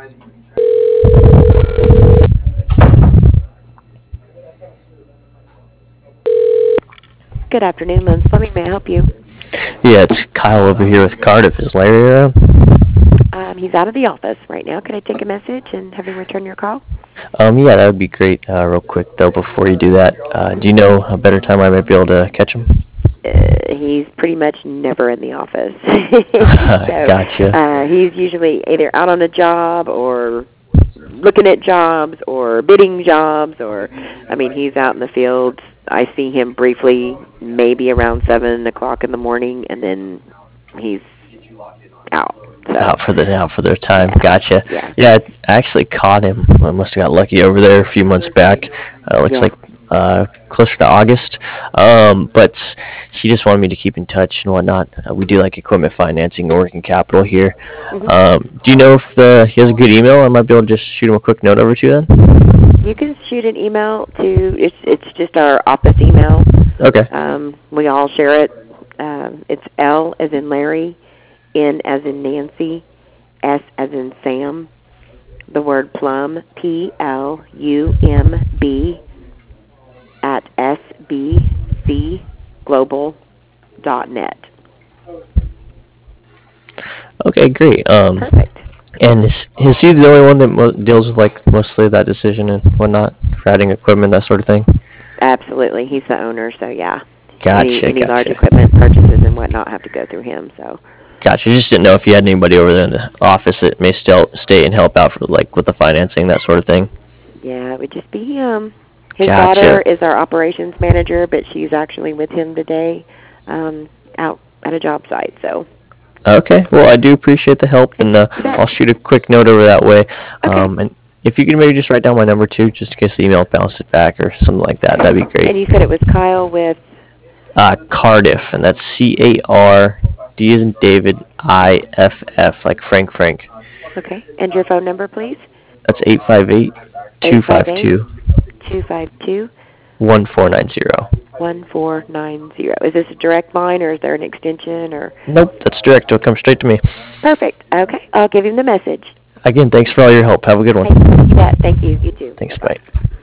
Good afternoon, Lynn's Plumbing. May I help you? Yeah, it's Kyle over here with Cardiff. Is Larry around? He's out of the office right now. Can I take a message and have him return your call? Yeah, that would be great. Real quick, though, before you do that, do you know a better time I might be able to catch him? He's pretty much never in the office. Gotcha. He's usually either out on a job or looking at jobs or bidding jobs he's out in the field. I see him briefly maybe around 7 o'clock in the morning, and then he's out. So. Out for their time. Yeah. Gotcha. Yeah, I actually caught him. I must have got lucky over there a few months back. Looks like closer to August. But he just wanted me to keep in touch and whatnot. We do like equipment financing and working capital here. Mm-hmm. Do you know if he has a good email? I might be able to just shoot him a quick note over to you then. You can shoot an email to, it's just our office email. Okay. We all share it. It's L as in Larry, N as in Nancy, S as in Sam, the word plumb, PLUMB, at sbcglobal.net. Okay, great. Perfect. And is he the only one that deals with mostly that decision and whatnot, for adding equipment, that sort of thing? Absolutely, he's the owner, so yeah. Gotcha. Any large equipment purchases and whatnot have to go through him. So. Gotcha. Just didn't know if you had anybody over there in the office that may still stay and help out for with the financing, that sort of thing. Yeah, it would just be him. His Gotcha. daughter is our operations manager, but she's actually with him today, out at a job site. So. Okay. Well, I do appreciate the help, and I'll shoot a quick note over that way. Okay. And if you could maybe just write down my number too, just in case the email bounced it back or something like that, that'd be great. And you said it was Kyle with? Cardiff, and that's C-A-R-D as in David, I-F-F, like Frank. Okay. And your phone number, please? That's 858-252. 1490. 1490. Is this a direct line, or is there an extension, or? Nope, that's direct. It'll come straight to me. Perfect. Okay. I'll give him the message. Again, thanks for all your help. Have a good one. You bet. Thank you. You too. Thanks. Bye.